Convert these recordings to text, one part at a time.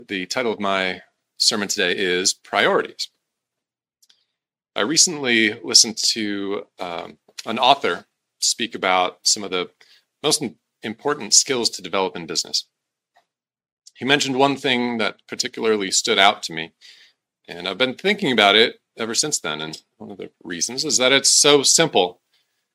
The title of my sermon today is Priorities. I recently listened to an author speak about some of the most important skills to develop in business. He mentioned one thing that particularly stood out to me, and I've been thinking about it ever since then. And one of the reasons is that it's so simple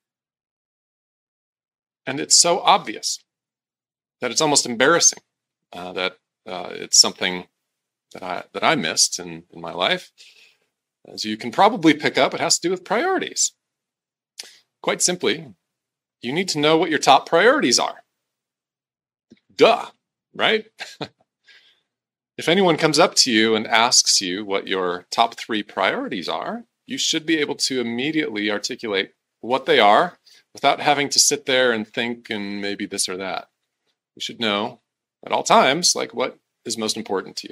and it's so obvious that it's almost embarrassing that it's something that I missed in my life. As you can probably pick up, it has to do with priorities. Quite simply, you need to know what your top priorities are. Duh, right? If anyone comes up to you and asks you what your top 3 priorities are, you should be able to immediately articulate what they are without having to sit there and think and maybe this or that. You should know at all times, like, what is most important to you.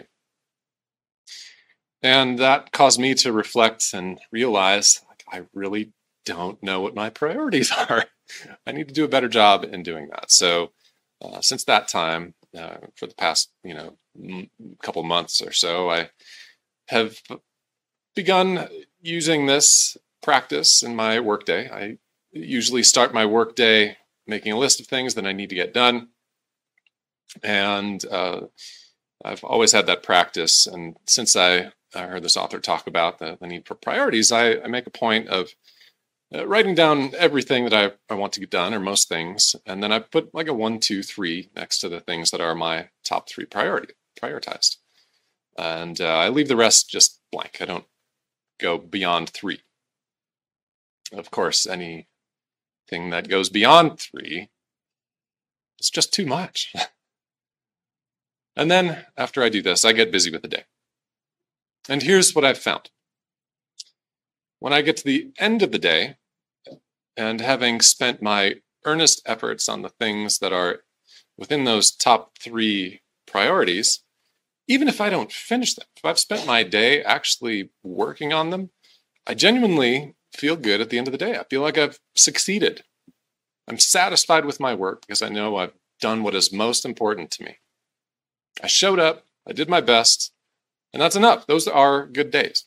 And that caused me to reflect and realize, I really don't know what my priorities are. I need to do a better job in doing that. So since that time, for the past, couple months or so, I have begun using this practice in my workday. I usually start my workday making a list of things that I need to get done. And I've always had that practice. And since I heard this author talk about the need for priorities, I make a point of writing down everything that I want to get done, or most things. And then I put like a 1, 2, 3 next to the things that are my top 3 prioritized. And I leave the rest just blank. I don't go beyond 3. Of course, anything that goes beyond 3 is just too much. And then after I do this, I get busy with the day. And here's what I've found. When I get to the end of the day, and having spent my earnest efforts on the things that are within those top 3 priorities, even if I don't finish them, if I've spent my day actually working on them, I genuinely feel good at the end of the day. I feel like I've succeeded. I'm satisfied with my work because I know I've done what is most important to me. I showed up, I did my best, and that's enough. Those are good days.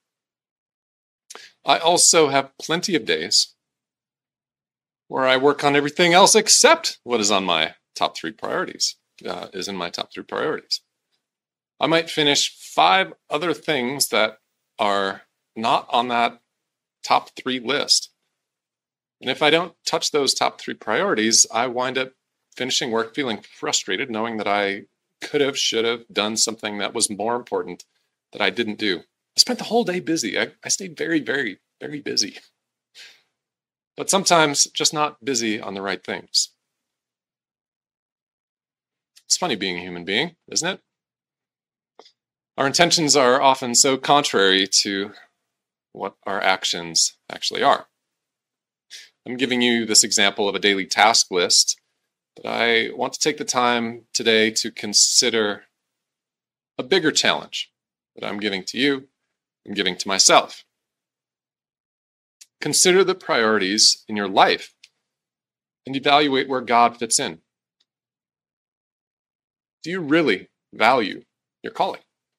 I also have plenty of days where I work on everything else except what is on my top 3 priorities, is in my top 3 priorities. I might finish 5 other things that are not on that top 3 list. And if I don't touch those top 3 priorities, I wind up finishing work feeling frustrated, knowing that I should have done something that was more important that I didn't do. I spent the whole day busy. I stayed very, very, very busy. But sometimes just not busy on the right things. It's funny being a human being, isn't it? Our intentions are often so contrary to what our actions actually are. I'm giving you this example of a daily task list, but I want to take the time today to consider a bigger challenge that I'm giving to you, I'm giving to myself. Consider the priorities in your life and evaluate where God fits in. Do you really value your calling?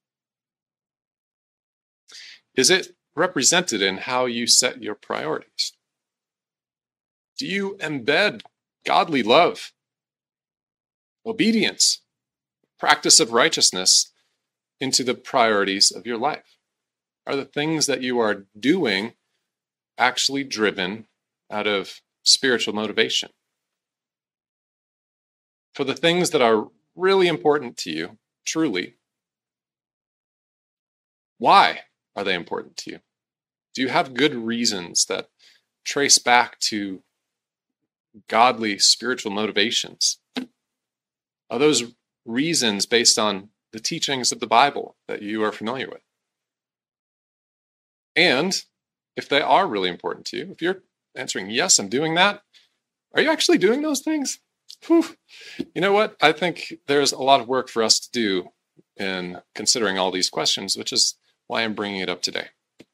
Is it represented in how you set your priorities? Do you embed godly love, obedience, practice of righteousness into the priorities of your life? Are the things that you are doing actually driven out of spiritual motivation? For the things that are really important to you, truly, why are they important to you? Do you have good reasons that trace back to godly spiritual motivations? Are those reasons based on the teachings of the Bible that you are familiar with? And if they are really important to you, if you're answering, yes, I'm doing that, are you actually doing those things? Whew. You know what? I think there's a lot of work for us to do in considering all these questions, which is why I'm bringing it up today.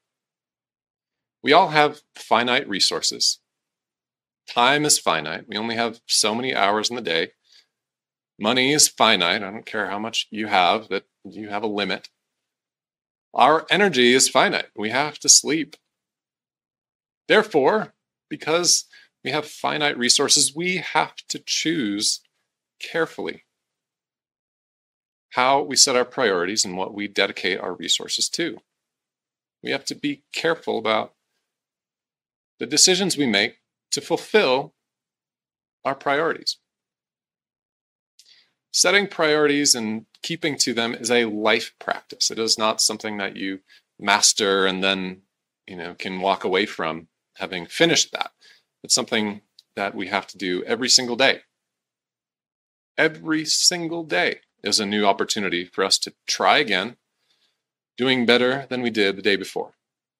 We all have finite resources. Time is finite. We only have so many hours in the day. Money is finite. I don't care how much you have, that You have a limit. Our energy is finite. We have to sleep. Therefore, because we have finite resources, we have to choose carefully how we set our priorities and what we dedicate our resources to. We have to be careful about the decisions we make to fulfill our priorities. Setting priorities and keeping to them is a life practice. It is not something that you master and then, can walk away from having finished that. It's something that we have to do every single day. Every single day is a new opportunity for us to try again, doing better than we did the day before.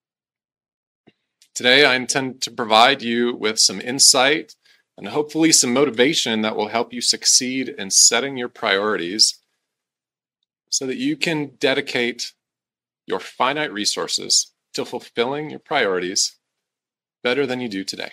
Today, I intend to provide you with some insight and hopefully some motivation that will help you succeed in setting your priorities so that you can dedicate your finite resources to fulfilling your priorities better than you do today.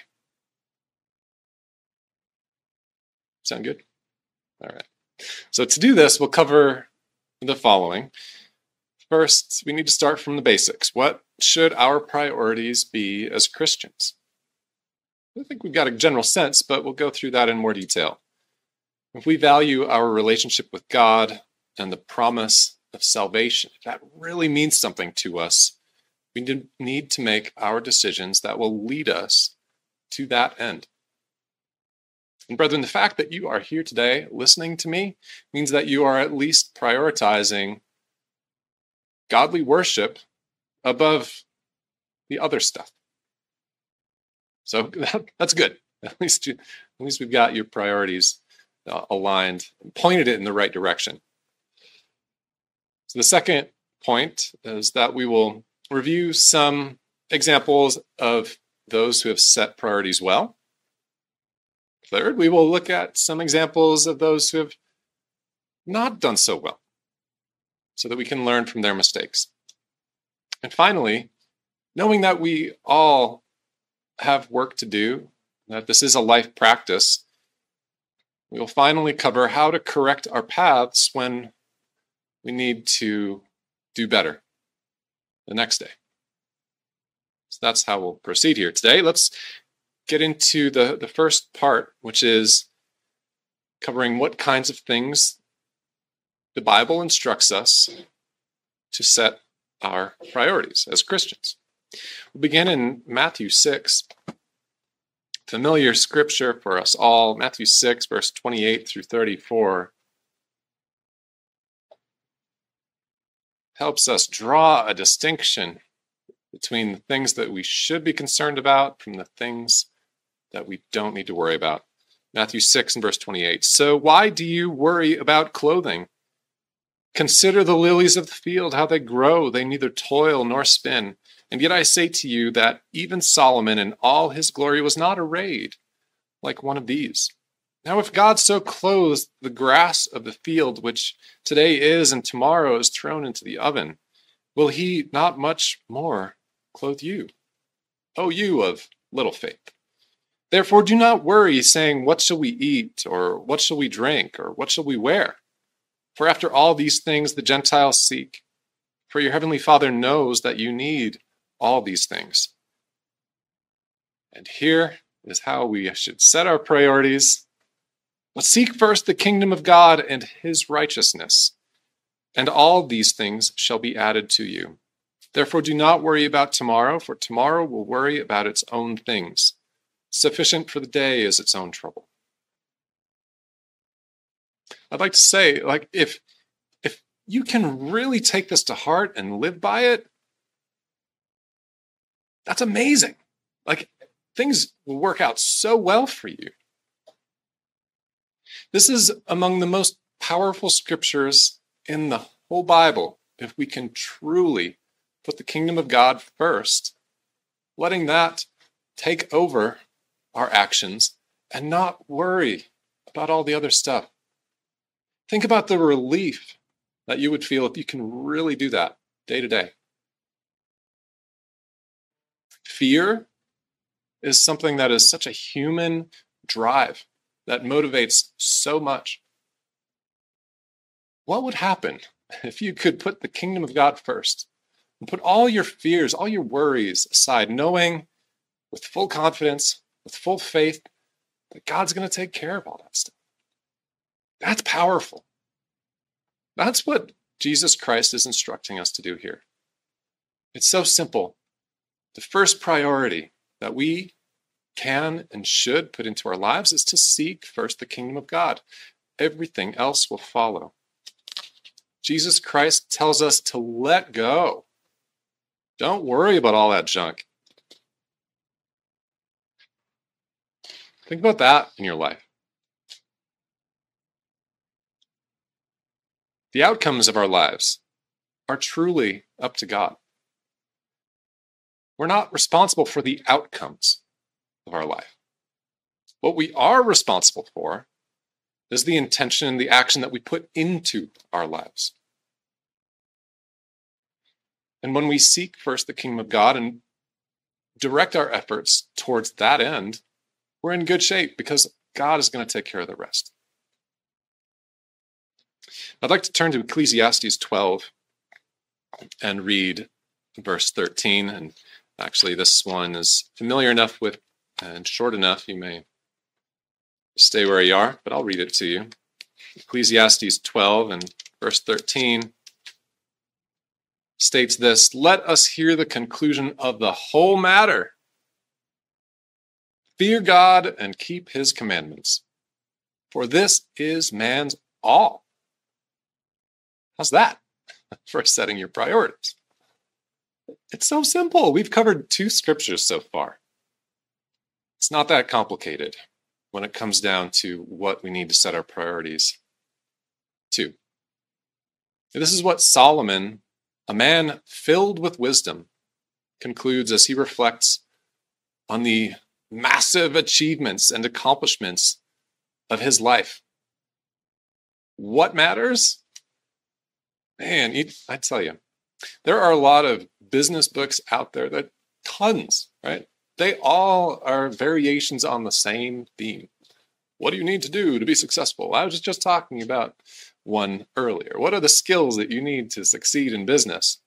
Sound good? All right. So to do this, we'll cover the following. First, we need to start from the basics. What should our priorities be as Christians? I think we've got a general sense, but we'll go through that in more detail. If we value our relationship with God and the promise of salvation, if that really means something to us, we need to make our decisions that will lead us to that end. And brethren, the fact that you are here today listening to me means that you are at least prioritizing godly worship above the other stuff. So that's good. At least we've got your priorities aligned, pointed it in the right direction. So the second point is that we will review some examples of those who have set priorities well. Third, we will look at some examples of those who have not done so well, so that we can learn from their mistakes. And finally, knowing that we all have work to do, that this is a life practice, we will finally cover how to correct our paths when we need to do better the next day. So that's how we'll proceed here today. Let's get into the first part, which is covering what kinds of things the Bible instructs us to set our priorities as Christians. We'll begin in Matthew 6, familiar scripture for us all. Matthew 6, verse 28 through 34 helps us draw a distinction between the things that we should be concerned about from the things that we don't need to worry about. Matthew 6 and verse 28. So why do you worry about clothing? Consider the lilies of the field, how they grow. They neither toil nor spin. And yet I say to you that even Solomon in all his glory was not arrayed like one of these. Now, if God so clothes the grass of the field, which today is and tomorrow is thrown into the oven, will he not much more clothe you, O you of little faith? Therefore, do not worry, saying, what shall we eat, or what shall we drink, or what shall we wear? For after all these things the Gentiles seek. For your heavenly Father knows that you need all these things. And here is how we should set our priorities. Let's seek first the kingdom of God and his righteousness, and all these things shall be added to you. Therefore, do not worry about tomorrow, for tomorrow will worry about its own things. Sufficient for the day is its own trouble. I'd like to say, if you can really take this to heart and live by it, that's amazing. Things will work out so well for you. This is among the most powerful scriptures in the whole Bible. If we can truly put the kingdom of God first, letting that take over our actions and not worry about all the other stuff. Think about the relief that you would feel if you can really do that day to day. Fear is something that is such a human drive that motivates so much. What would happen if you could put the kingdom of God first and put all your fears, all your worries aside, knowing with full confidence, with full faith, that God's going to take care of all that stuff. That's powerful. That's what Jesus Christ is instructing us to do here. It's so simple. The first priority that we can and should put into our lives is to seek first the kingdom of God. Everything else will follow. Jesus Christ tells us to let go. Don't worry about all that junk. Think about that in your life. The outcomes of our lives are truly up to God. We're not responsible for the outcomes of our life. What we are responsible for is the intention and the action that we put into our lives. And when we seek first the kingdom of God and direct our efforts towards that end, we're in good shape because God is going to take care of the rest. I'd like to turn to Ecclesiastes 12 and read verse 13. And actually, this one is familiar enough with and short enough, you may stay where you are, but I'll read it to you. Ecclesiastes 12 and verse 13 states this: "Let us hear the conclusion of the whole matter. Fear God and keep his commandments, for this is man's all." How's that for setting your priorities? It's so simple. We've covered 2 scriptures so far. It's not that complicated when it comes down to what we need to set our priorities to. This is what Solomon, a man filled with wisdom, concludes as he reflects on the massive achievements and accomplishments of his life. What matters? Man, I tell you, there are a lot of business books out there, that tons, right? They all are variations on the same theme. What do you need to do to be successful? I was just talking about one earlier. What are the skills that you need to succeed in business?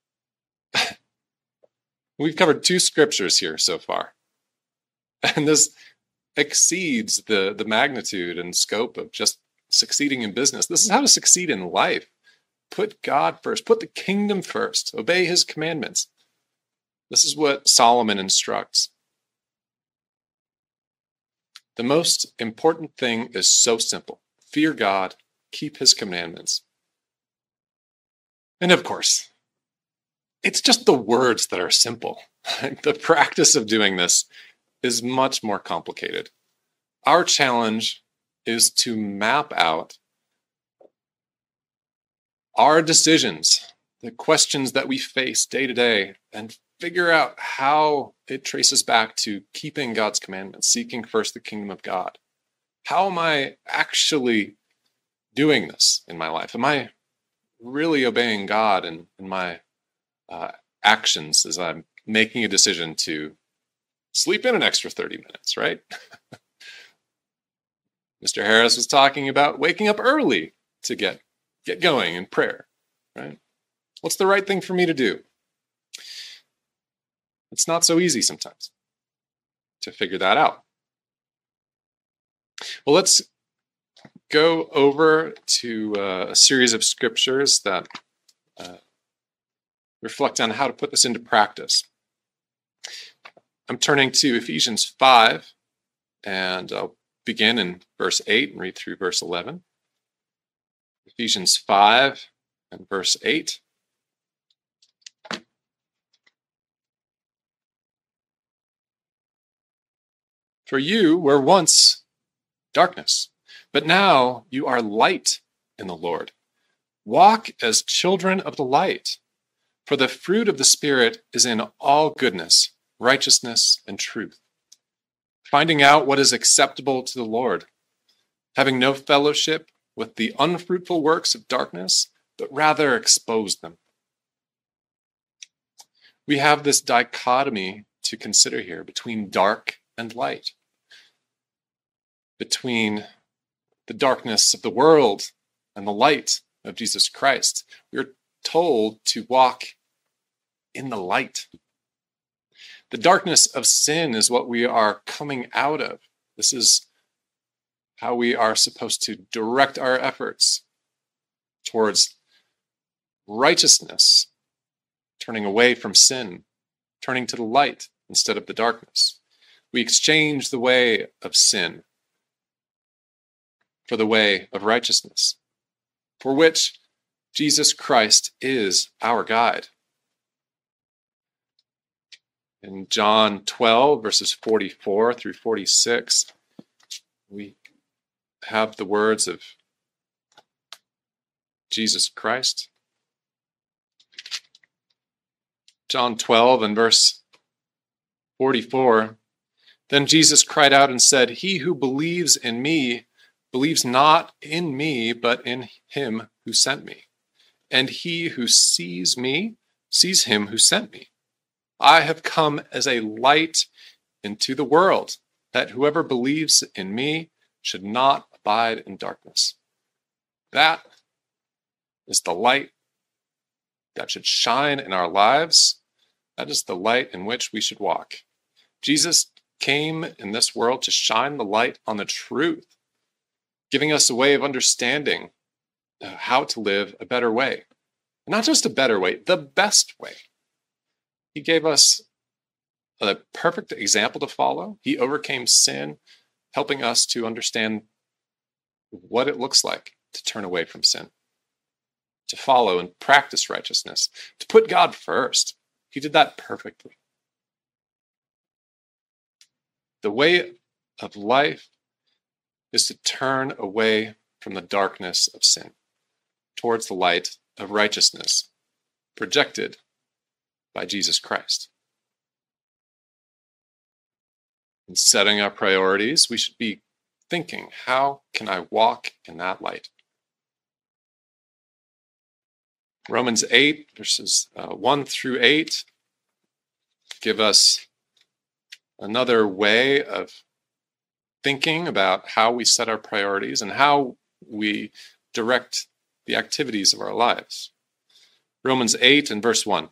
We've covered 2 scriptures here so far. And this exceeds the magnitude and scope of just succeeding in business. This is how to succeed in life. Put God first. Put the kingdom first. Obey his commandments. This is what Solomon instructs. The most important thing is so simple. Fear God. Keep his commandments. And of course, it's just the words that are simple. The practice of doing this is much more complicated. Our challenge is to map out our decisions, the questions that we face day to day, and figure out how it traces back to keeping God's commandments, seeking first the kingdom of God. How am I actually doing this in my life? Am I really obeying God in my actions as I'm making a decision to sleep in an extra 30 minutes, right? Mr. Harris was talking about waking up early to get going in prayer, right? What's the right thing for me to do? It's not so easy sometimes to figure that out. Well, let's go over to a series of scriptures that reflect on how to put this into practice. I'm turning to Ephesians 5, and I'll begin in verse 8 and read through verse 11. Ephesians 5 and verse 8. For you were once darkness, but now you are light in the Lord. Walk as children of the light, for the fruit of the Spirit is in all goodness, righteousness, and truth, finding out what is acceptable to the Lord, having no fellowship with the unfruitful works of darkness, but rather expose them. We have this dichotomy to consider here between dark and light, between the darkness of the world and the light of Jesus Christ. We're told to walk in the light. The darkness of sin is what we are coming out of. This is how we are supposed to direct our efforts towards righteousness, turning away from sin, turning to the light instead of the darkness. We exchange the way of sin for the way of righteousness, for which Jesus Christ is our guide. In John 12, verses 44 through 46, we have the words of Jesus Christ. John 12 and verse 44, then Jesus cried out and said, "He who believes in me believes not in me, but in him who sent me. And he who sees me sees him who sent me. I have come as a light into the world, that whoever believes in me should not abide in darkness." That is the light that should shine in our lives. That is the light in which we should walk. Jesus came in this world to shine the light on the truth, giving us a way of understanding how to live a better way. Not just a better way, the best way. He gave us a perfect example to follow. He overcame sin, helping us to understand what it looks like to turn away from sin, to follow and practice righteousness, to put God first. He did that perfectly. The way of life is to turn away from the darkness of sin towards the light of righteousness projected by Jesus Christ. In setting our priorities, we should be thinking, how can I walk in that light? Romans 8, verses 1 through 8, give us another way of thinking about how we set our priorities and how we direct the activities of our lives. Romans 8 and verse 1.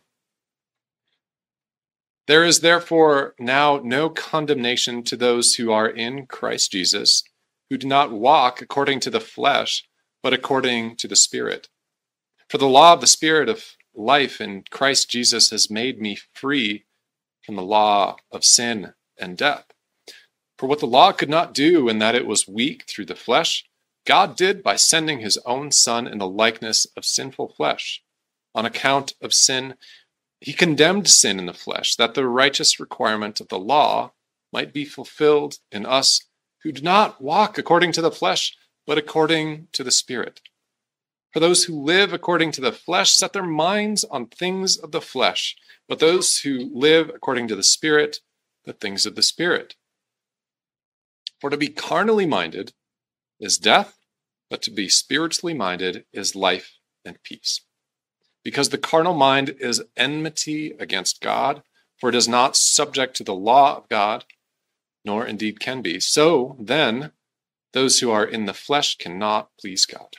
There is therefore now no condemnation to those who are in Christ Jesus, who do not walk according to the flesh, but according to the Spirit. For the law of the Spirit of life in Christ Jesus has made me free from the law of sin and death. For what the law could not do, in that it was weak through the flesh, God did by sending his own Son in the likeness of sinful flesh. On account of sin, he condemned sin in the flesh, that the righteous requirement of the law might be fulfilled in us who do not walk according to the flesh, but according to the Spirit. For those who live according to the flesh set their minds on things of the flesh, but those who live according to the Spirit, the things of the Spirit. For to be carnally minded is death, but to be spiritually minded is life and peace. Because the carnal mind is enmity against God, for it is not subject to the law of God, nor indeed can be. So then, those who are in the flesh cannot please God.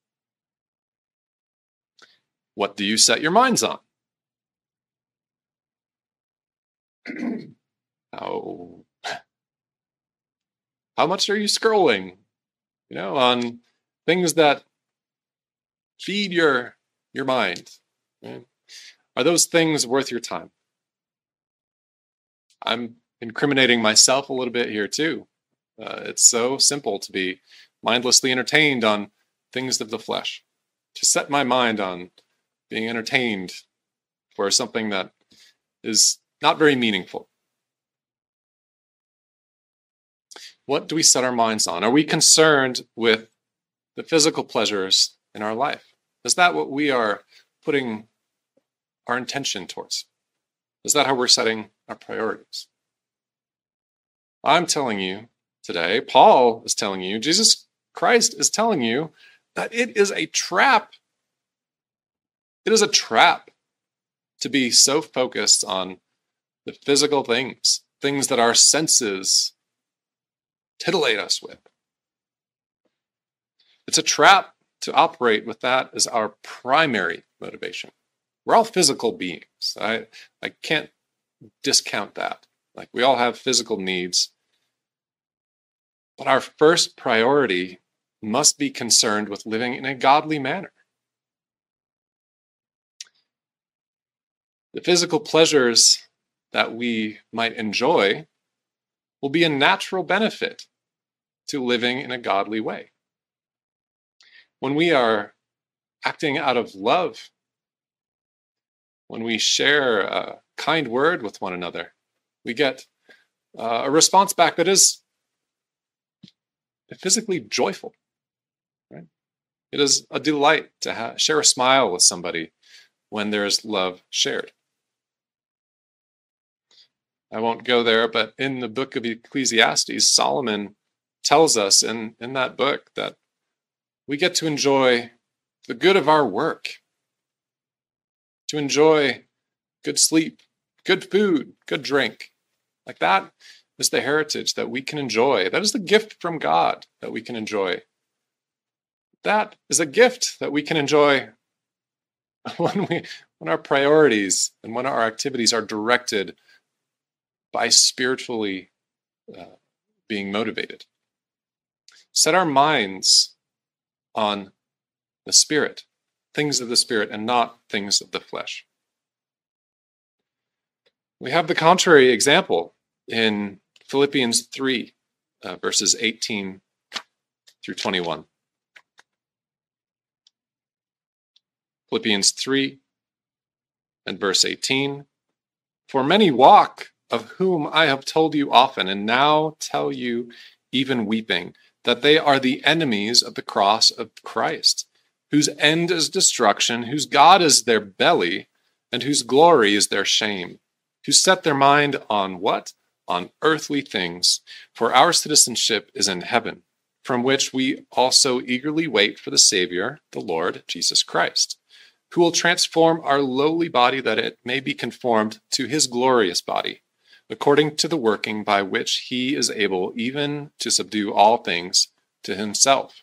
What do you set your minds on? How much are you scrolling? On things that feed your mind. Right? Are those things worth your time? I'm incriminating myself a little bit here too. It's so simple to be mindlessly entertained on things of the flesh. To set my mind on being entertained for something that is not very meaningful. What do we set our minds on? Are we concerned with the physical pleasures in our life? Is that what we are putting our intention towards? Is that how we're setting our priorities? I'm telling you today, Paul is telling you, Jesus Christ is telling you that it is a trap. It is a trap to be so focused on the physical things that our senses titillate us with. It's a trap to operate with that as our primary motivation. We're all physical beings. I can't discount that. Like, we all have physical needs. But our first priority must be concerned with living in a godly manner. The physical pleasures that we might enjoy will be a natural benefit to living in a godly way. When we are acting out of love, when we share a kind word with one another, we get a response back that is physically joyful. Right? It is a delight to share a smile with somebody when there is love shared. I won't go there, but in the book of Ecclesiastes, Solomon tells us in that book that we get to enjoy the good of our work, to enjoy good sleep, good food, good drink. Like, that is the heritage that we can enjoy. That is the gift from God that we can enjoy. That is a gift that we can enjoy when our priorities and when our activities are directed by spiritually being motivated. Set our minds on the Spirit, things of the Spirit, and not things of the flesh. We have the contrary example in Philippians 3, verses 18 through 21. Philippians 3 and verse 18. For many walk, of whom I have told you often, and now tell you, even weeping, that they are the enemies of the cross of Christ, whose end is destruction, whose God is their belly, and whose glory is their shame, who set their mind on what? On earthly things, for our citizenship is in heaven, from which we also eagerly wait for the Savior, the Lord Jesus Christ, who will transform our lowly body that it may be conformed to his glorious body, according to the working by which he is able even to subdue all things to himself.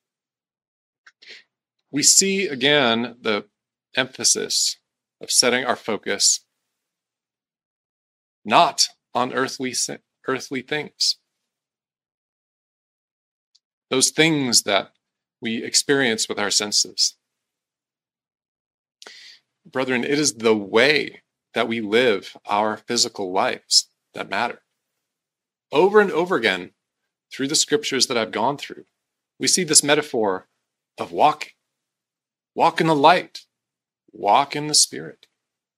We see again the emphasis of setting our focus not on earthly things. Those things that we experience with our senses. Brethren, it is the way that we live our physical lives that matter. Over and over again, through the scriptures that I've gone through, we see this metaphor of walking. Walk in the light. Walk in the Spirit.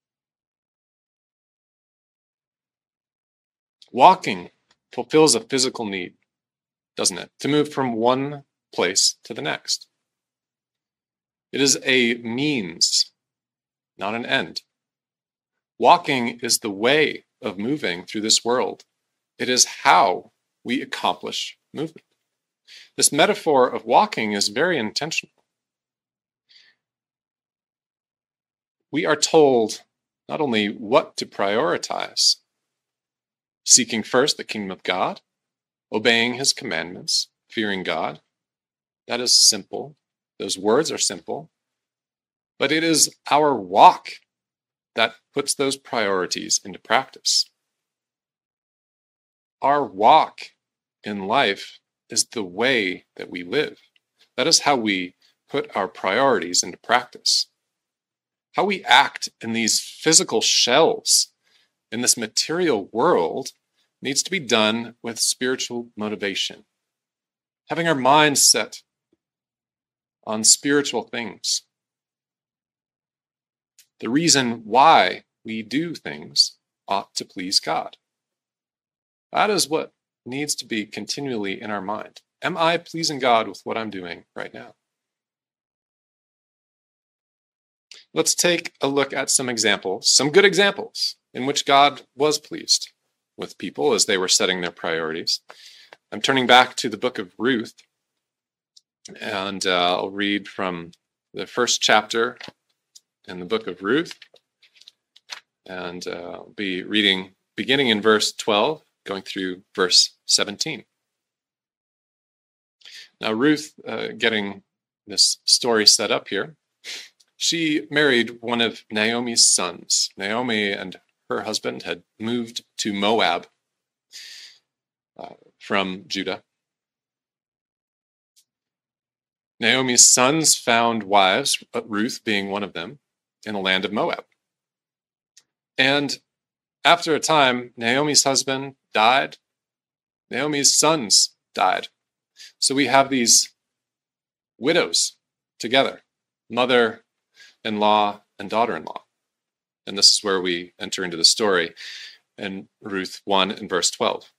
Walking fulfills a physical need, doesn't it? To move from one place to the next. It is a means, not an end. Walking is the way of moving through this world. It is how we accomplish movement. This metaphor of walking is very intentional. We are told not only what to prioritize, seeking first the kingdom of God, obeying his commandments, fearing God. That is simple. Those words are simple. But it is our walk that puts those priorities into practice. Our walk in life is the way that we live. That is how we put our priorities into practice. How we act in these physical shells in this material world needs to be done with spiritual motivation. Having our minds set on spiritual things. The reason why we do things ought to please God. That is what needs to be continually in our mind. Am I pleasing God with what I'm doing right now? Let's take a look at some examples, some good examples in which God was pleased with people as they were setting their priorities. I'm turning back to the book of Ruth, and I'll read from the first chapter in the book of Ruth, and I'll be reading beginning in verse 12, going through verse 17. Now, Ruth, getting this story set up here, she married one of Naomi's sons. Naomi and her husband had moved to Moab from Judah. Naomi's sons found wives, Ruth being one of them, in the land of Moab. And after a time, Naomi's husband died. Naomi's sons died. So we have these widows together, mother-in-law and daughter-in-law. And this is where we enter into the story in Ruth 1 and verse 12.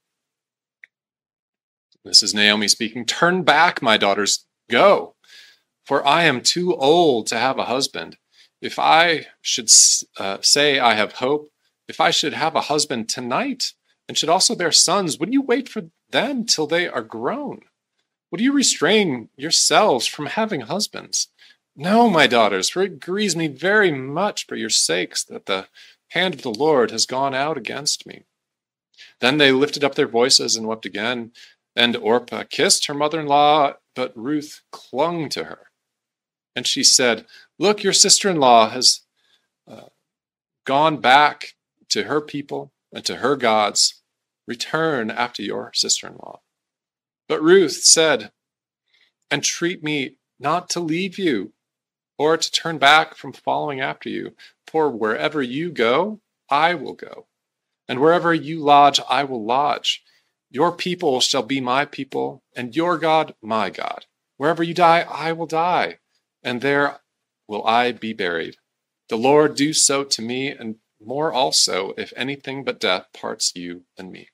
This is Naomi speaking. "Turn back, my daughters, go, for I am too old to have a husband. If I should say I have hope, if I should have a husband tonight and should also bear sons, would you wait for them till they are grown? Would you restrain yourselves from having husbands? No, my daughters, for it grieves me very much for your sakes that the hand of the Lord has gone out against me." Then they lifted up their voices and wept again. And Orpah kissed her mother-in-law, but Ruth clung to her. And she said, "Look, your sister-in-law has gone back to her people and to her gods. Return after your sister-in-law." But Ruth said, "Entreat me not to leave you or to turn back from following after you. For wherever you go, I will go. And wherever you lodge, I will lodge. Your people shall be my people, and your God my God. Wherever you die, I will die, and there will I be buried. The Lord do so to me, and more also, if anything but death parts you and me."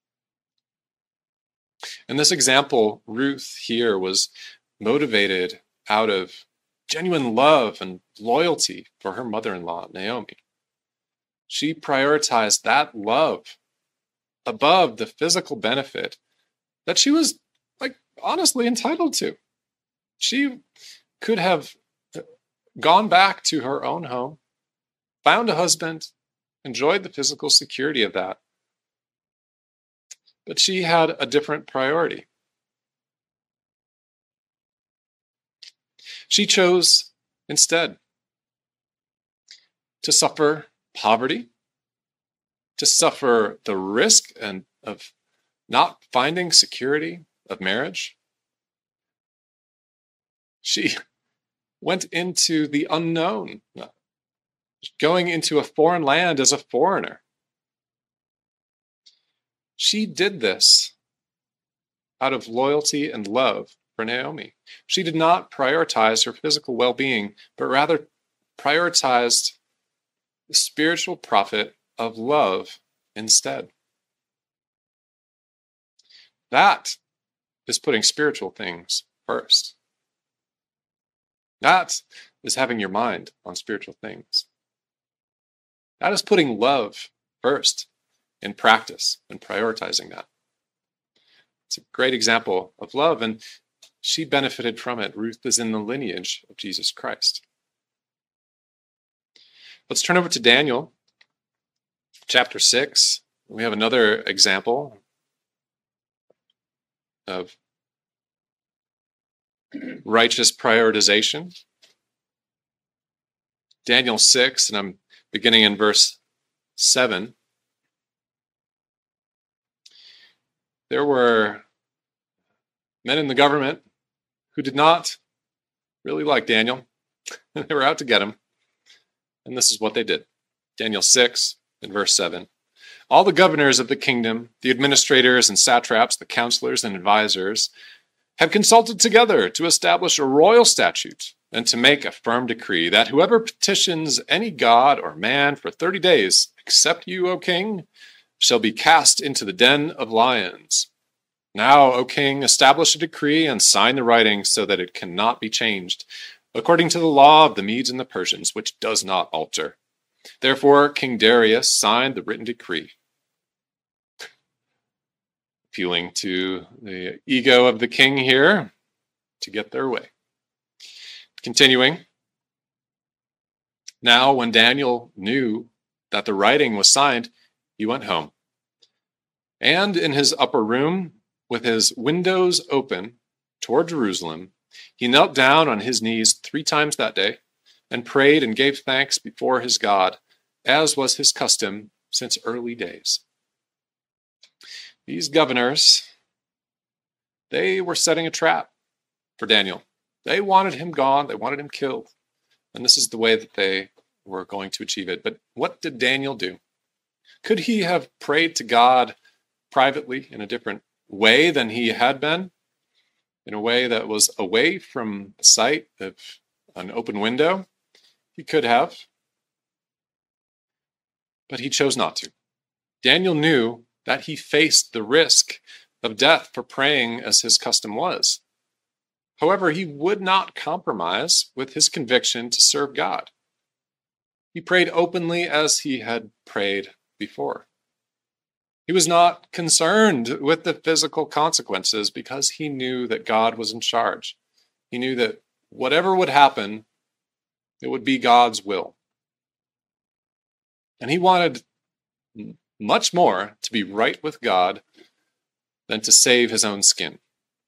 In this example, Ruth here was motivated out of genuine love and loyalty for her mother-in-law, Naomi. She prioritized that love above the physical benefit that she was honestly entitled to. She could have gone back to her own home, found a husband, enjoyed the physical security of that. But she had a different priority. She chose instead to suffer poverty, to suffer the risk of not finding security of marriage. She went into the unknown, going into a foreign land as a foreigner. She did this out of loyalty and love for Naomi. She did not prioritize her physical well-being, but rather prioritized the spiritual profit of love instead. That is putting spiritual things first. That is having your mind on spiritual things. That is putting love first in practice and prioritizing that. It's a great example of love, and she benefited from it. Ruth is in the lineage of Jesus Christ. Let's turn over to Daniel, chapter 6. We have another example of righteous prioritization. Daniel 6, and I'm beginning in verse 7. There were men in the government who did not really like Daniel. They were out to get him. And this is what they did. Daniel 6 and verse 7. All the governors of the kingdom, the administrators and satraps, the counselors and advisors, have consulted together to establish a royal statute and to make a firm decree that whoever petitions any god or man for 30 days, except you, O king, shall be cast into the den of lions. Now, O king, establish a decree and sign the writing so that it cannot be changed, according to the law of the Medes and the Persians, which does not alter. Therefore, King Darius signed the written decree. Appealing to the ego of the king here to get their way. Continuing. Now, when Daniel knew that the writing was signed, he went home. And in his upper room, with his windows open toward Jerusalem, He knelt down on his knees 3 times that day and prayed and gave thanks before his God, as was his custom since early days. These governors, they were setting a trap for Daniel. They wanted him gone. They wanted him killed. And this is the way that they were going to achieve it. But what did Daniel do? Could he have prayed to God privately in a different way than he had been? In a way that was away from the sight of an open window? He could have. But he chose not to. Daniel knew that he faced the risk of death for praying as his custom was. However, he would not compromise with his conviction to serve God. He prayed openly as he had prayed before. He was not concerned with the physical consequences because he knew that God was in charge. He knew that whatever would happen, it would be God's will. And he wanted much more to be right with God than to save his own skin.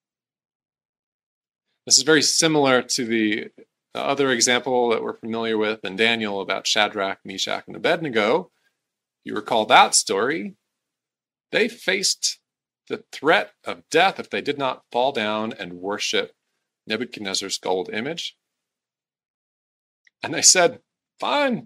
This is very similar to the other example that we're familiar with in Daniel about Shadrach, Meshach, and Abednego. If you recall that story, they faced the threat of death if they did not fall down and worship Nebuchadnezzar's gold image. And they said, fine,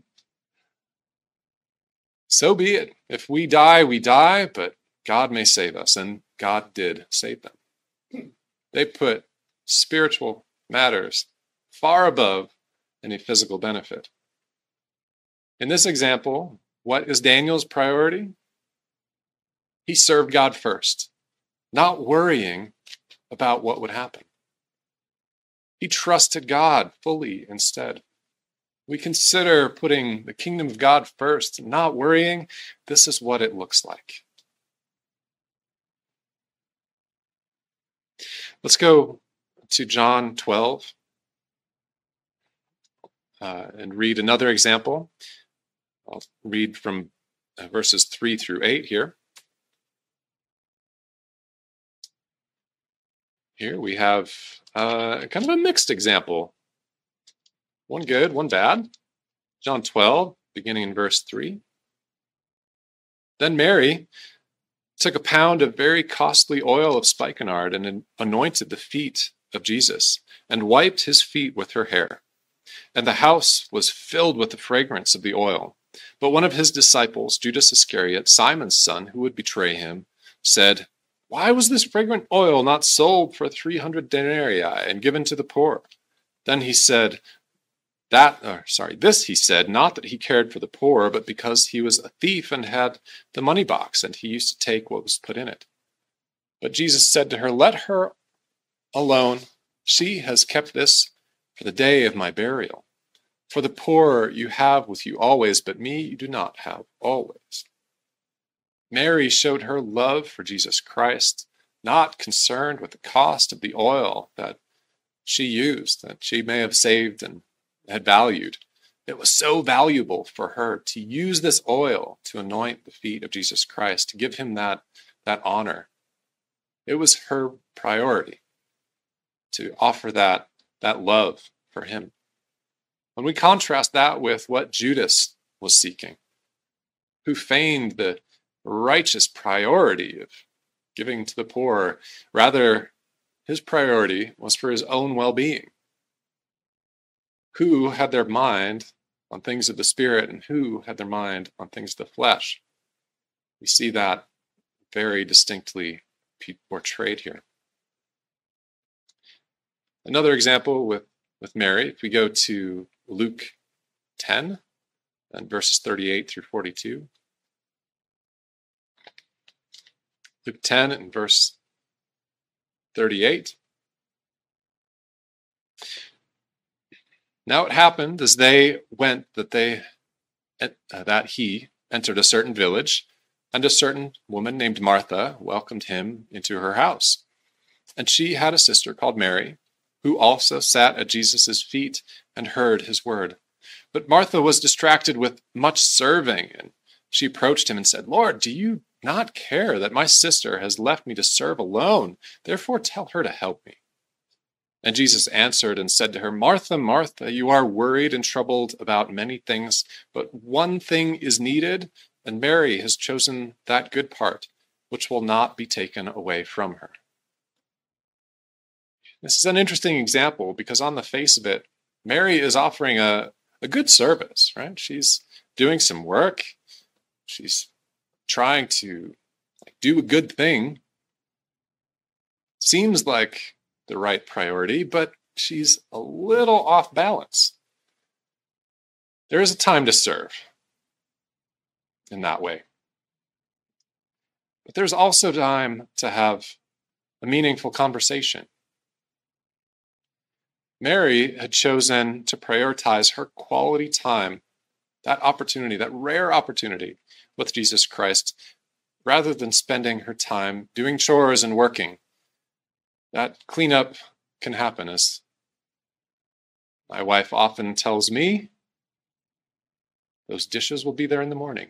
so be it. If we die, we die, but God may save us. And God did save them. They put spiritual matters far above any physical benefit. In this example, what is Daniel's priority? He served God first, not worrying about what would happen. He trusted God fully instead. We consider putting the kingdom of God first, not worrying. This is what it looks like. Let's go to John 12 and read another example. I'll read from verses 3 through 8 here. Here we have kind of a mixed example. One good, one bad. John 12, beginning in verse 3. Then Mary took a pound of very costly oil of spikenard and anointed the feet of Jesus and wiped his feet with her hair. And the house was filled with the fragrance of the oil. But one of his disciples, Judas Iscariot, Simon's son, who would betray him, said, "Why was this fragrant oil not sold for 300 denarii and given to the poor?" Then he said, this he said, not that he cared for the poor, but because he was a thief and had the money box, and he used to take what was put in it. But Jesus said to her, "Let her alone. She has kept this for the day of my burial. For the poor you have with you always, but me you do not have always." Mary showed her love for Jesus Christ, not concerned with the cost of the oil that she used, that she may have saved and had valued. It was so valuable for her to use this oil to anoint the feet of Jesus Christ, to give him that honor. It was her priority to offer that love for him. When we contrast that with what Judas was seeking, who feigned the righteous priority of giving to the poor, rather his priority was for his own well-being, who had their mind on things of the spirit and who had their mind on things of the flesh. We see that very distinctly portrayed here. Another example with Mary, if we go to Luke 10 and verses 38 through 42. Luke 10 and verse 38. Now it happened as they went that he entered a certain village, and a certain woman named Martha welcomed him into her house. And she had a sister called Mary, who also sat at Jesus' feet and heard his word. But Martha was distracted with much serving, and she approached him and said, "Lord, do you not care that my sister has left me to serve alone? Therefore tell her to help me." And Jesus answered and said to her, Martha, Martha, you are worried and troubled about many things, but one thing is needed, and Mary has chosen that good part, which will not be taken away from her. This is an interesting example because on the face of it, Mary is offering a good service, right? She's doing some work. She's trying to do a good thing. Seems like the right priority, but she's a little off balance. There is a time to serve in that way. But there's also time to have a meaningful conversation. Mary had chosen to prioritize her quality time, that opportunity, that rare opportunity with Jesus Christ, rather than spending her time doing chores and working. That cleanup can happen, as my wife often tells me, those dishes will be there in the morning.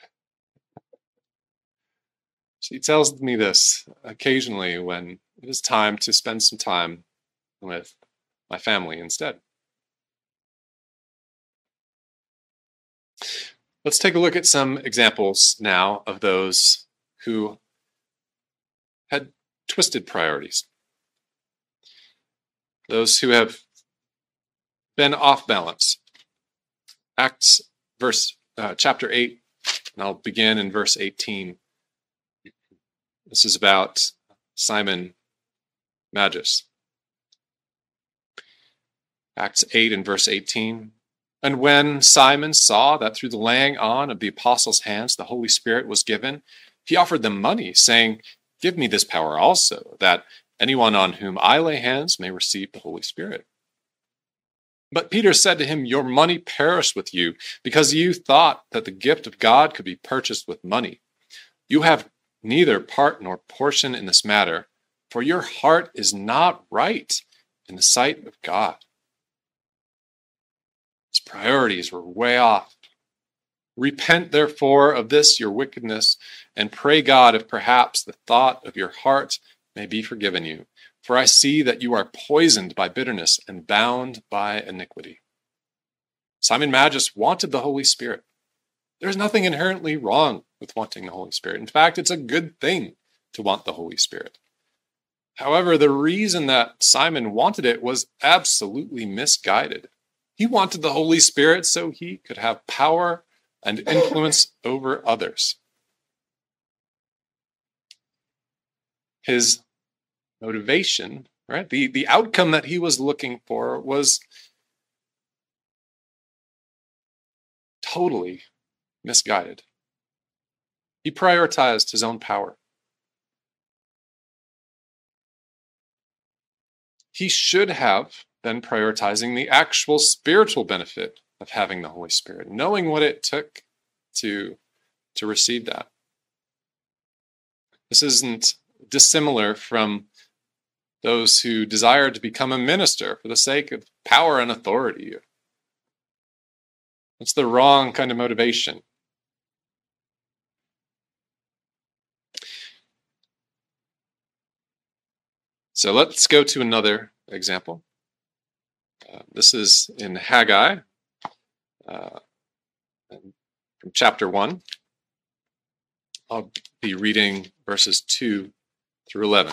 She tells me this occasionally when it is time to spend some time with my family instead. Let's take a look at some examples now of those who had twisted priorities. Those who have been off balance. Acts chapter 8, and I'll begin in verse 18. This is about Simon Magus. Acts 8 and verse 18. And when Simon saw that through the laying on of the apostles' hands the Holy Spirit was given, he offered them money, saying, Give me this power also, that anyone on whom I lay hands may receive the Holy Spirit. But Peter said to him, Your money perish with you, because you thought that the gift of God could be purchased with money. You have neither part nor portion in this matter, for your heart is not right in the sight of God. His priorities were way off. Repent, therefore, of this your wickedness, and pray God if perhaps the thought of your heart may be forgiven you. For I see that you are poisoned by bitterness and bound by iniquity. Simon Magus wanted the Holy Spirit. There's nothing inherently wrong with wanting the Holy Spirit. In fact, it's a good thing to want the Holy Spirit. However, the reason that Simon wanted it was absolutely misguided. He wanted the Holy Spirit so he could have power and influence over others. His motivation, right? The outcome that he was looking for was totally misguided. He prioritized his own power. He should have been prioritizing the actual spiritual benefit of having the Holy Spirit, knowing what it took to receive that. This isn't dissimilar from those who desire to become a minister for the sake of power and authority. It's the wrong kind of motivation. So let's go to another example. This is in Haggai, from chapter 1. I'll be reading verses 2 through 11.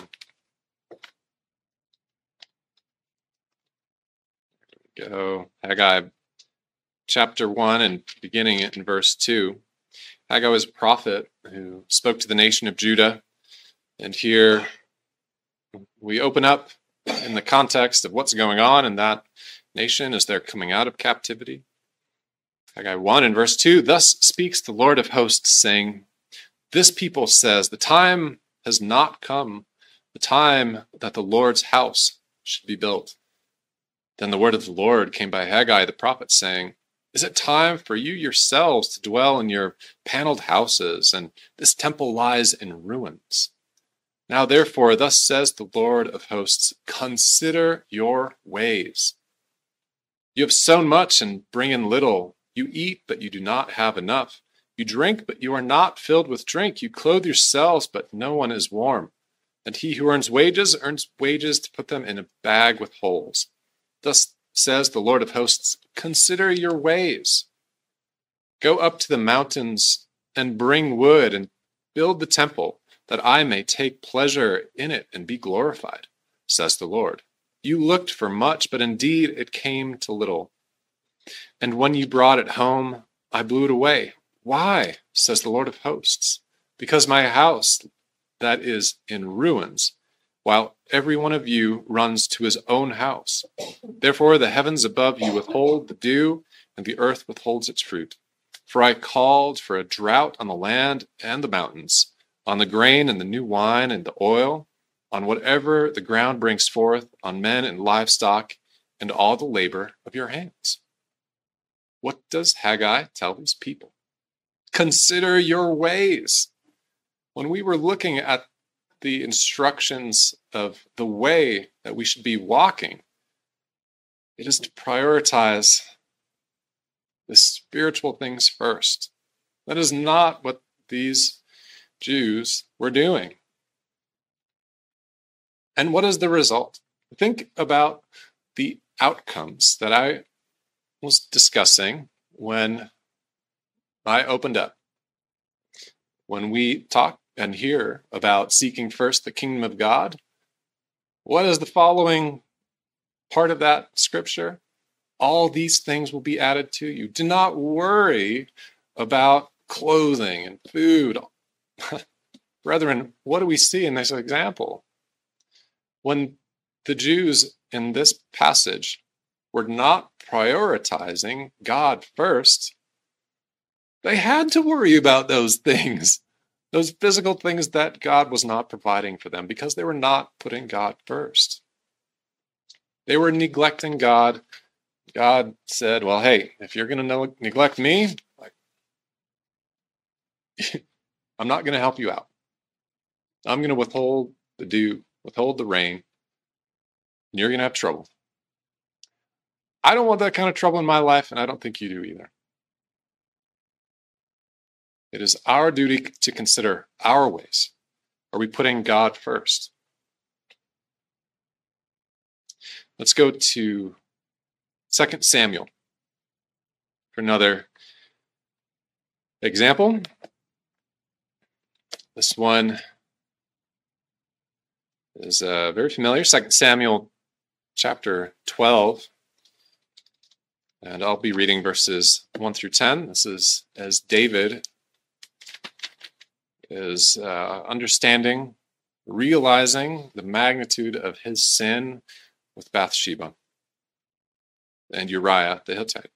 Go Haggai chapter 1 and beginning in verse 2. Haggai was a prophet who spoke to the nation of Judah. And here we open up in the context of what's going on in that nation as they're coming out of captivity. Haggai 1 and verse 2, Thus speaks the Lord of hosts, saying, This people says, the time has not come, the time that the Lord's house should be built. Then the word of the Lord came by Haggai the prophet, saying, Is it time for you yourselves to dwell in your paneled houses, and this temple lies in ruins? Now therefore, thus says the Lord of hosts, consider your ways. You have sown much and bring in little. You eat, but you do not have enough. You drink, but you are not filled with drink. You clothe yourselves, but no one is warm. and he who earns wages to put them in a bag with holes. Thus says the Lord of hosts, consider your ways. Go up to the mountains and bring wood and build the temple, that I may take pleasure in it and be glorified, says the Lord. You looked for much, but indeed it came to little. And when you brought it home, I blew it away. Why, says the Lord of hosts? Because my house that is in ruins, while every one of you runs to his own house. Therefore the heavens above you withhold the dew, and the earth withholds its fruit. For I called for a drought on the land and the mountains, on the grain and the new wine and the oil, on whatever the ground brings forth, on men and livestock, and all the labor of your hands. What does Haggai tell these people? Consider your ways. When we were looking at the instructions of the way that we should be walking, it is to prioritize the spiritual things first. That is not what these Jews were doing. And what is the result? Think about the outcomes that I was discussing when I opened up. When we talk and hear about seeking first the kingdom of God, what is the following part of that scripture? All these things will be added to you. Do not worry about clothing and food. Brethren, what do we see in this example? When the Jews in this passage were not prioritizing God first, they had to worry about those things, those physical things that God was not providing for them because they were not putting God first. They were neglecting God. God said, well, hey, if you're going to neglect me, I'm not going to help you out. I'm going to withhold the dew, withhold the rain, and you're going to have trouble. I don't want that kind of trouble in my life, and I don't think you do either. It is our duty to consider our ways. Are we putting God first? Let's go to 2 Samuel for another example. This one is very familiar, 2 Samuel chapter 12. And I'll be reading verses 1 through 10. This is as David is understanding, realizing the magnitude of his sin with Bathsheba and Uriah the Hittite.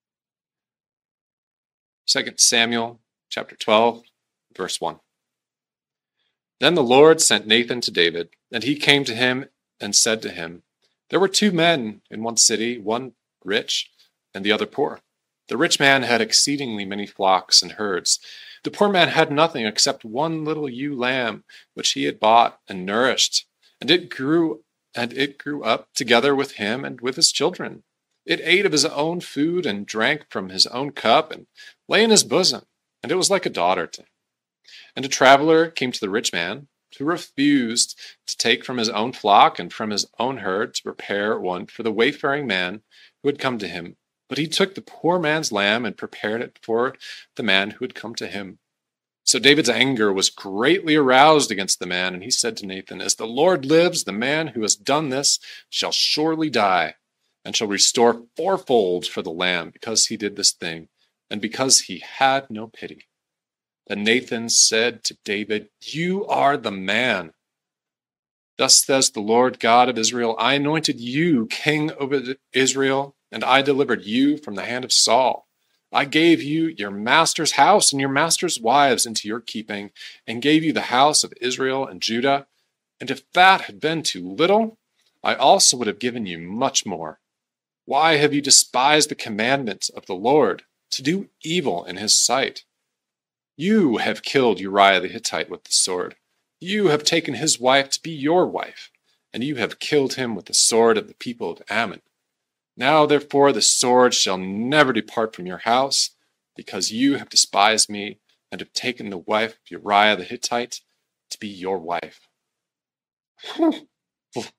2 Samuel chapter 12, verse 1. Then the Lord sent Nathan to David, and he came to him and said to him, there were two men in one city, one rich and the other poor. The rich man had exceedingly many flocks and herds. The poor man had nothing except one little ewe lamb, which he had bought and nourished, and it grew up together with him and with his children. It ate of his own food and drank from his own cup and lay in his bosom, and it was like a daughter to him. And a traveler came to the rich man, who refused to take from his own flock and from his own herd to prepare one for the wayfaring man who had come to him. But he took the poor man's lamb and prepared it for the man who had come to him. So David's anger was greatly aroused against the man, and he said to Nathan, as the Lord lives, the man who has done this shall surely die, and shall restore fourfold for the lamb, because he did this thing, and because he had no pity. Then Nathan said to David, you are the man. Thus says the Lord God of Israel, I anointed you king over Israel, and I delivered you from the hand of Saul. I gave you your master's house and your master's wives into your keeping, and gave you the house of Israel and Judah. And if that had been too little, I also would have given you much more. Why have you despised the commandments of the Lord, to do evil in his sight? You have killed Uriah the Hittite with the sword. You have taken his wife to be your wife, and you have killed him with the sword of the people of Ammon. Now, therefore, the sword shall never depart from your house, because you have despised me and have taken the wife of Uriah the Hittite to be your wife. I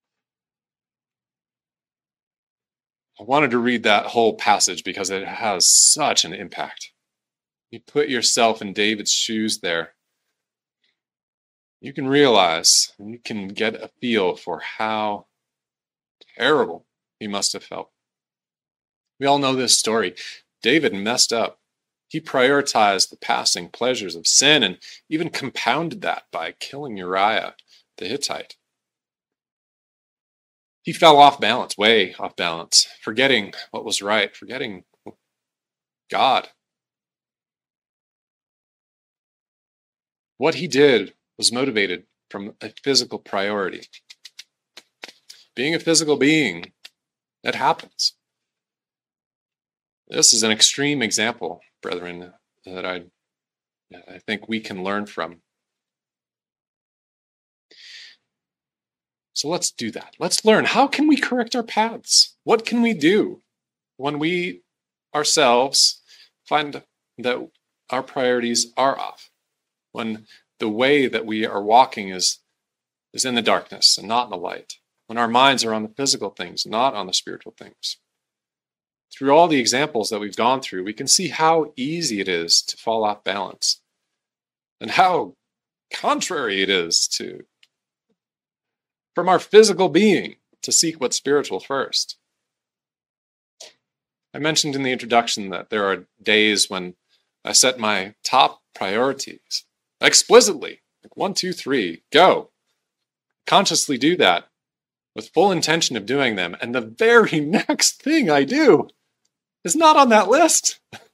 wanted to read that whole passage because it has such an impact. You put yourself in David's shoes there. You can realize, and you can get a feel for how terrible he must have felt. We all know this story. David messed up. He prioritized the passing pleasures of sin and even compounded that by killing Uriah the Hittite. He fell off balance, way off balance, forgetting what was right, forgetting God. What he did was motivated from a physical priority. Being a physical being, that happens. This is an extreme example, brethren, that I think we can learn from. So let's do that. Let's learn. How can we correct our paths? What can we do when we ourselves find that our priorities are off? When the way that we are walking is in the darkness and not in the light? When our minds are on the physical things, not on the spiritual things? Through all the examples that we've gone through, we can see how easy it is to fall off balance and how contrary it is from our physical being to seek what's spiritual first. I mentioned in the introduction that there are days when I set my top priorities explicitly, like 1, 2, 3, go. Consciously do that with full intention of doing them. And the very next thing I do is not on that list.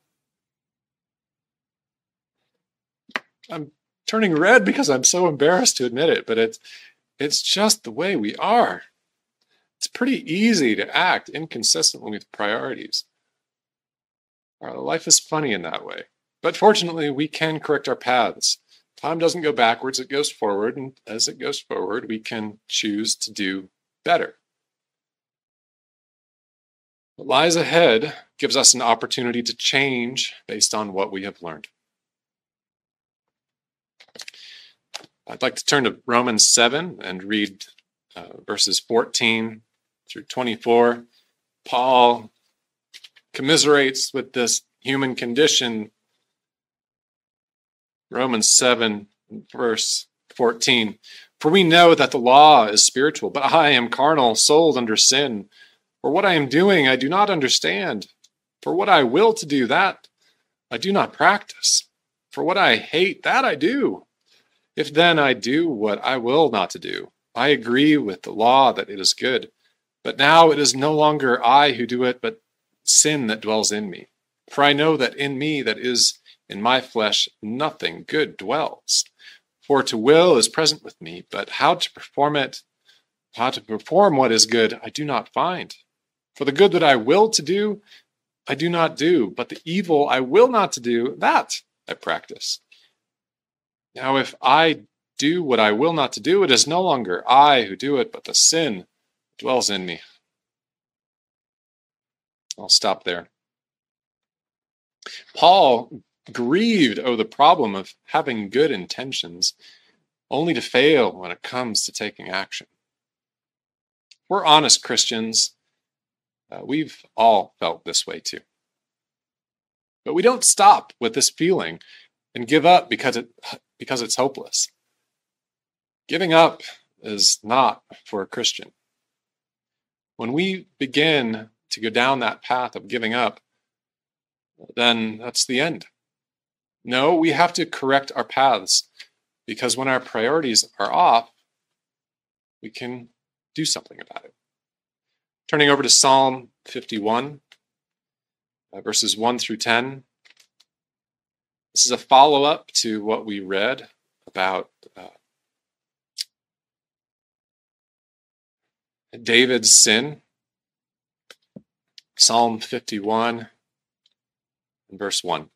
I'm turning red because I'm so embarrassed to admit it, but it's just the way we are. It's pretty easy to act inconsistently with priorities. Our life is funny in that way. But fortunately, we can correct our paths. Time doesn't go backwards, it goes forward. And as it goes forward, we can choose to do better. What lies ahead gives us an opportunity to change based on what we have learned. I'd like to turn to Romans 7 and read verses 14 through 24. Paul commiserates with this human condition. Romans 7, verse 14. For we know that the law is spiritual, but I am carnal, sold under sin. For what I am doing, I do not understand. For what I will to do, that I do not practice. For what I hate, that I do. If then I do what I will not to do, I agree with the law that it is good. But now it is no longer I who do it, but sin that dwells in me. For I know that in me, that is in my flesh, nothing good dwells. For to will is present with me, but how to perform what is good, I do not find. For the good that I will to do, I do not do, but the evil I will not to do, that I practice. Now, if I do what I will not to do, it is no longer I who do it, but the sin dwells in me. I'll stop there. Paul grieved over the problem of having good intentions, only to fail when it comes to taking action. We're honest Christians. We've all felt this way too. But we don't stop with this feeling and give up because it's hopeless. Giving up is not for a Christian. When we begin to go down that path of giving up, then that's the end. No, we have to correct our paths, because when our priorities are off, we can do something about it. Turning over to Psalm 51, verses 1 through 10. This is a follow-up to what we read about David's sin. Psalm 51, verse 1.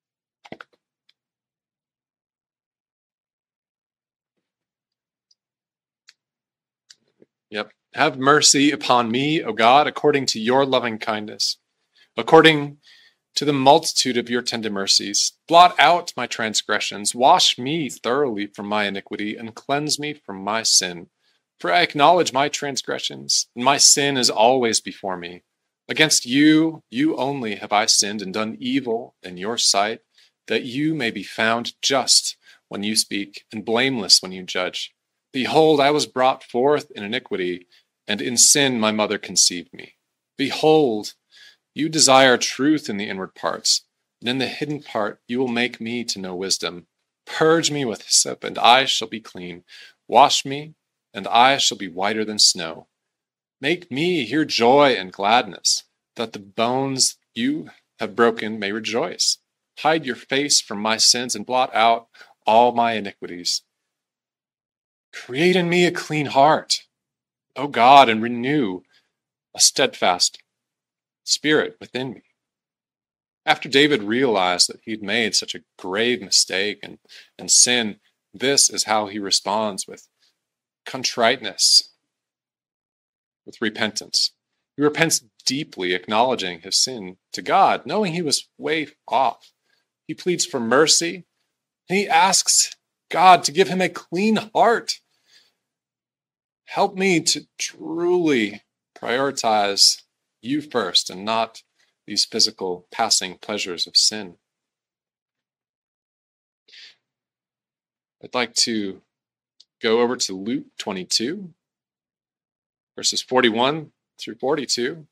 Yep. Have mercy upon me, O God, according to your loving kindness, according to the multitude of your tender mercies. Blot out my transgressions, wash me thoroughly from my iniquity, and cleanse me from my sin. For I acknowledge my transgressions, and my sin is always before me. Against you, you only have I sinned and done evil in your sight, that you may be found just when you speak and blameless when you judge. Behold, I was brought forth in iniquity, and in sin my mother conceived me. Behold, you desire truth in the inward parts, and in the hidden part you will make me to know wisdom. Purge me with hyssop, and I shall be clean. Wash me, and I shall be whiter than snow. Make me hear joy and gladness, that the bones you have broken may rejoice. Hide your face from my sins and blot out all my iniquities. Create in me a clean heart, O God, and renew a steadfast spirit within me. After David realized that he'd made such a grave mistake and sin, this is how he responds with contriteness, with repentance. He repents deeply, acknowledging his sin to God, knowing he was way off. He pleads for mercy, and he asks God to give him a clean heart. Help me to truly prioritize you first and not these physical passing pleasures of sin. I'd like to go over to Luke 22, verses 41 through 42.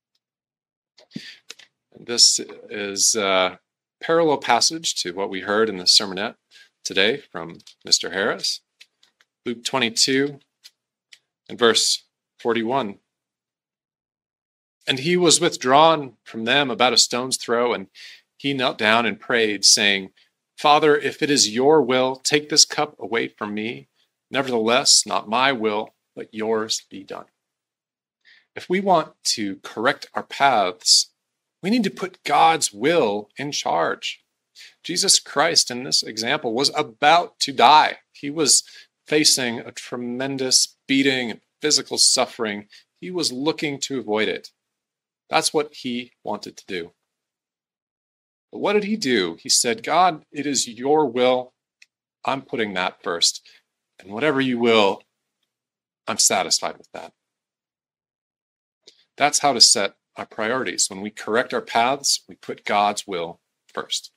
And this is a parallel passage to what we heard in the sermonette today from Mr. Harris. Luke 22 and verse 41. And he was withdrawn from them about a stone's throw, and he knelt down and prayed, saying, Father, if it is your will, take this cup away from me. Nevertheless, not my will, but yours be done. If we want to correct our paths, we need to put God's will in charge. Jesus Christ, in this example, was about to die. He was facing a tremendous beating and physical suffering. He was looking to avoid it. That's what he wanted to do. But what did he do? He said, God, it is your will. I'm putting that first. And whatever you will, I'm satisfied with that. That's how to set our priorities. When we correct our paths, we put God's will first.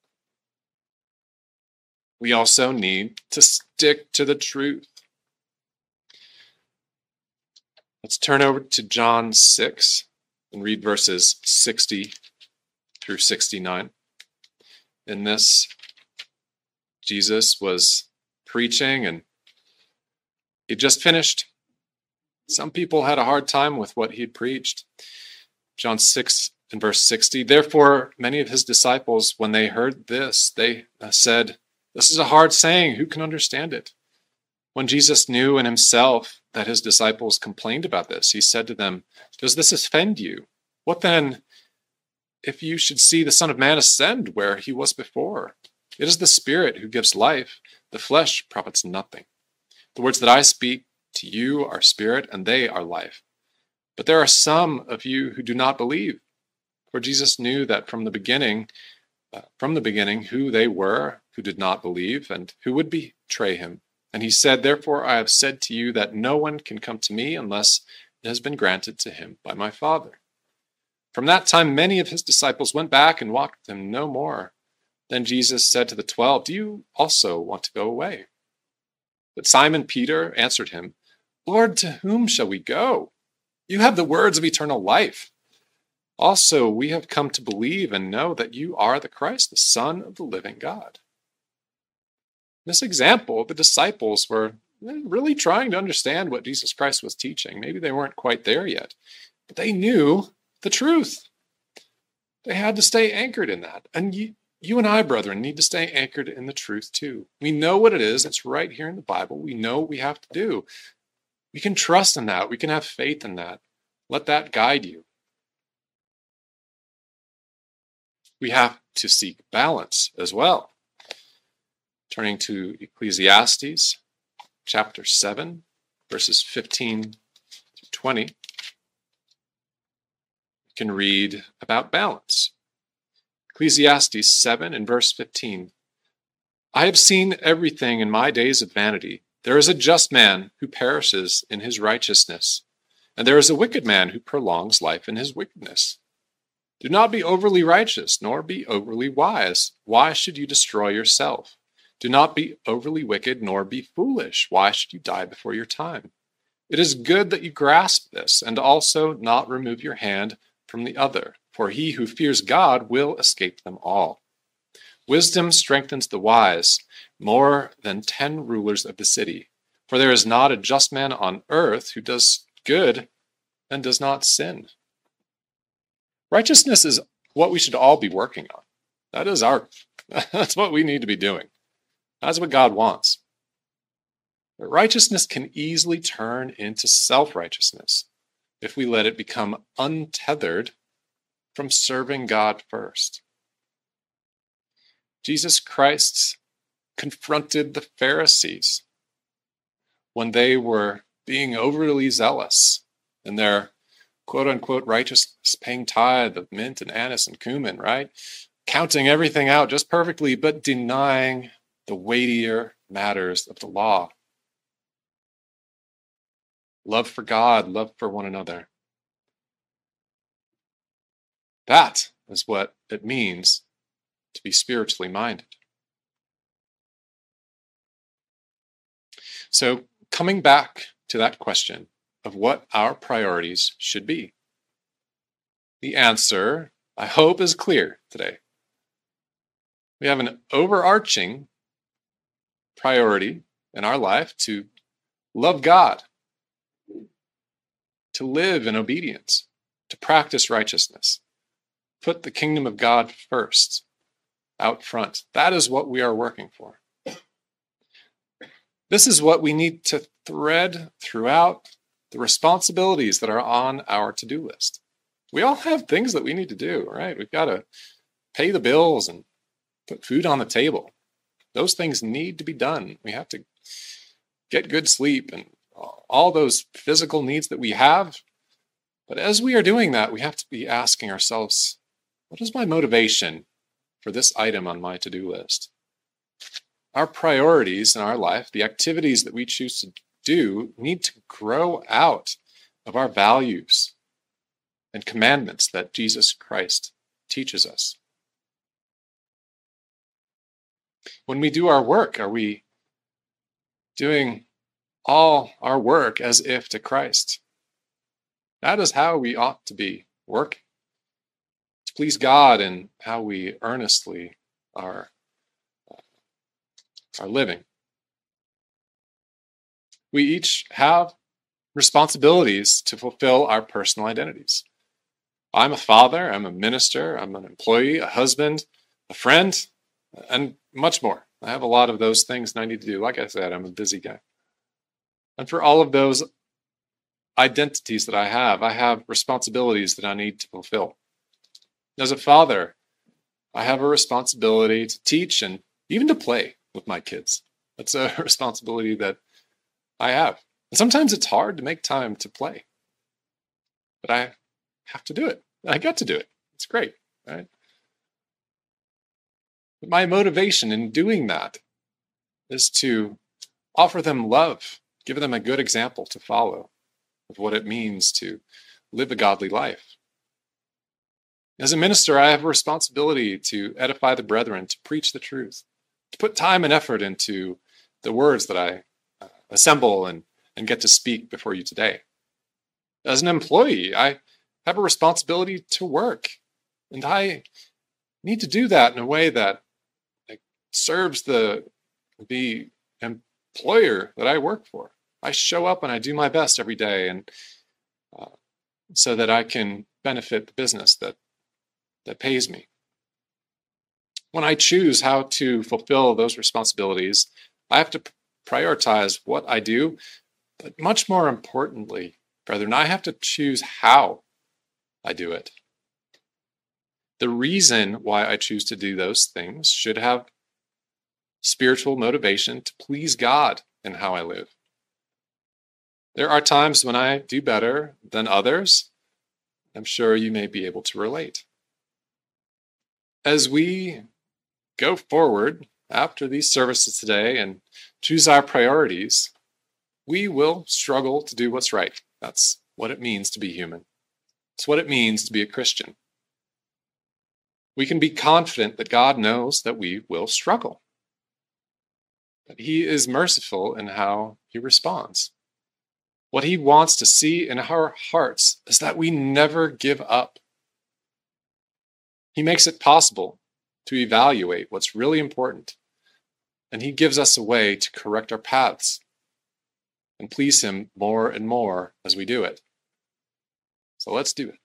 We also need to stick to the truth. Let's turn over to John 6 and read verses 60 through 69. In this, Jesus was preaching and he just finished. Some people had a hard time with what he'd preached. John 6 and verse 60, therefore many of his disciples, when they heard this, they said, this is a hard saying, who can understand it? When Jesus knew in himself that his disciples complained about this, he said to them, does this offend you? What then if you should see the Son of Man ascend where he was before? It is the Spirit who gives life. The flesh profits nothing. The words that I speak to you are spirit, and they are life. But there are some of you who do not believe. For Jesus knew that from the beginning, who they were who did not believe and who would betray him. And he said, therefore I have said to you that no one can come to me unless it has been granted to him by my Father. From that time, many of his disciples went back and walked with him no more. Then Jesus said to the 12, do you also want to go away? But Simon Peter answered him, Lord, to whom shall we go? You have the words of eternal life. Also, we have come to believe and know that you are the Christ, the Son of the living God. In this example, the disciples were really trying to understand what Jesus Christ was teaching. Maybe they weren't quite there yet, but they knew the truth. They had to stay anchored in that. And you and I, brethren, need to stay anchored in the truth too. We know what it is. It's right here in the Bible. We know what we have to do. We can trust in that. We can have faith in that. Let that guide you. We have to seek balance as well. Turning to Ecclesiastes chapter 7, verses 15 to 20, you can read about balance. Ecclesiastes 7 and verse 15. I have seen everything in my days of vanity, There is a just man who perishes in his righteousness, and there is a wicked man who prolongs life in his wickedness. Do not be overly righteous, nor be overly wise. Why should you destroy yourself? Do not be overly wicked, nor be foolish. Why should you die before your time? It is good that you grasp this, and also not remove your hand from the other, for he who fears God will escape them all. Wisdom strengthens the wise more than 10 rulers of the city. For there is not a just man on earth who does good and does not sin. Righteousness is what we should all be working on. That's what we need to be doing. That's what God wants. But righteousness can easily turn into self-righteousness if we let it become untethered from serving God first. Jesus Christ confronted the Pharisees when they were being overly zealous in their quote-unquote righteousness, paying tithe of mint and anise and cumin, right? Counting everything out just perfectly, but denying the weightier matters of the law. Love for God, love for one another. That is what it means to be spiritually minded. So, coming back to that question of what our priorities should be, the answer, I hope, is clear today. We have an overarching priority in our life to love God, to live in obedience, to practice righteousness, put the kingdom of God first, out front. That is what we are working for. This is what we need to thread throughout the responsibilities that are on our to-do list. We all have things that we need to do, right? We've got to pay the bills and put food on the table. Those things need to be done. We have to get good sleep and all those physical needs that we have. But as we are doing that, we have to be asking ourselves, what is my motivation for this item on my to-do list? Our priorities in our life, the activities that we choose to do, need to grow out of our values and commandments that Jesus Christ teaches us. When we do our work, are we doing all our work as if to Christ? That is how we ought to be working, to please God in how we earnestly are living. We each have responsibilities to fulfill our personal identities. I'm a father, I'm a minister, I'm an employee, a husband, a friend, and much more. I have a lot of those things that I need to do. Like I said, I'm a busy guy. And for all of those identities that I have responsibilities that I need to fulfill. As a father, I have a responsibility to teach and even to play with my kids. That's a responsibility that I have. And sometimes it's hard to make time to play, but I have to do it. I get to do it. It's great, right? But my motivation in doing that is to offer them love, give them a good example to follow of what it means to live a godly life. As a minister, I have a responsibility to edify the brethren, to preach the truth, to put time and effort into the words that I assemble and get to speak before you today. As an employee, I have a responsibility to work, and I need to do that in a way that serves the employer that I work for. I show up and I do my best every day, and so that I can benefit the business that pays me. When I choose how to fulfill those responsibilities, I have to prioritize what I do, but much more importantly, brethren, I have to choose how I do it. The reason why I choose to do those things should have spiritual motivation to please God in how I live. There are times when I do better than others. I'm sure you may be able to relate. As we go forward after these services today and choose our priorities, We will struggle to do what's right. That's what it means to be human. It's what it means to be a Christian. We can be confident that God knows that we will struggle, that He is merciful in how He responds. What He wants to see in our hearts is that we never give up. He makes it possible to evaluate what's really important, and He gives us a way to correct our paths and please Him more and more as we do it. So let's do it.